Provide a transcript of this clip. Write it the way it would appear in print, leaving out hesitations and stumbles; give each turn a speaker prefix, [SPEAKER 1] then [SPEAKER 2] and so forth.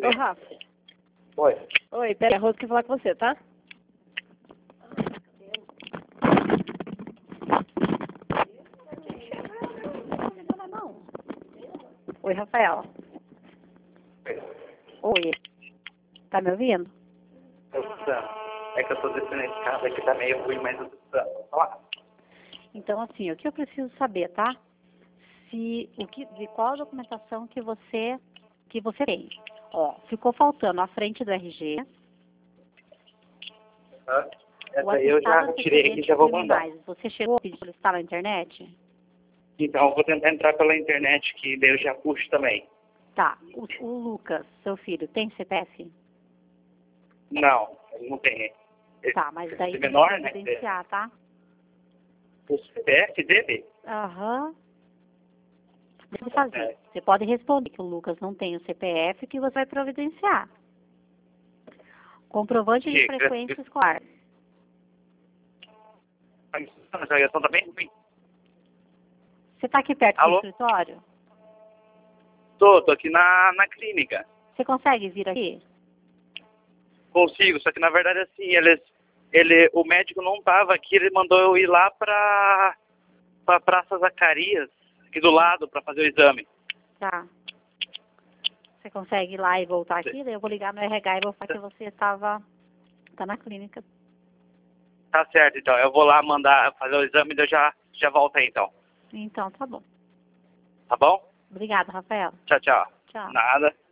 [SPEAKER 1] Ô, Rafa.
[SPEAKER 2] Oi.
[SPEAKER 1] Oi, pera aí, a Rose quer falar com você, tá? Oi, Rafael. Oi. Tá me ouvindo?
[SPEAKER 2] Tô escutando. É que eu tô descendo a escada aqui, tá meio ruim, mas eu tô escutando. Ó.
[SPEAKER 1] Então, assim, o que eu preciso saber, tá? De qual a documentação que você tem. Ó, ficou faltando a frente do RG.
[SPEAKER 2] Essa
[SPEAKER 1] O
[SPEAKER 2] aí eu já
[SPEAKER 1] atestado
[SPEAKER 2] tirei aqui e já vou mandar.
[SPEAKER 1] criminais. Você chegou a pedir para listar na internet?
[SPEAKER 2] Então, eu vou tentar entrar pela internet, que daí eu já puxo também.
[SPEAKER 1] Tá. O Lucas, seu filho, tem CPF?
[SPEAKER 2] Não, ele não tem.
[SPEAKER 1] Tá, mas daí
[SPEAKER 2] Esse
[SPEAKER 1] tem
[SPEAKER 2] menor,
[SPEAKER 1] que
[SPEAKER 2] né?
[SPEAKER 1] evidenciar, tá?
[SPEAKER 2] O CPF dele?
[SPEAKER 1] Aham. Deixa eu fazer. Você pode responder que o Lucas não tem o CPF, que você vai providenciar. Comprovante de frequência escolar.
[SPEAKER 2] Mas a ligação tá bem ruim.
[SPEAKER 1] Você está aqui perto
[SPEAKER 2] Alô?
[SPEAKER 1] do escritório?
[SPEAKER 2] Tô aqui na clínica.
[SPEAKER 1] Você consegue vir aqui?
[SPEAKER 2] Consigo, só que na verdade assim, o médico não tava aqui, ele mandou eu ir lá pra Praça Zacarias, aqui do lado, pra fazer o exame.
[SPEAKER 1] Tá. Você consegue ir lá e voltar aqui? Daí eu vou ligar no RH e vou falar que você tá na clínica.
[SPEAKER 2] Tá certo, então. Eu vou lá mandar fazer o exame e eu já volto aí, então.
[SPEAKER 1] Então, tá bom.
[SPEAKER 2] Tá bom?
[SPEAKER 1] Obrigada, Rafael.
[SPEAKER 2] Tchau, tchau.
[SPEAKER 1] Tchau.
[SPEAKER 2] Nada.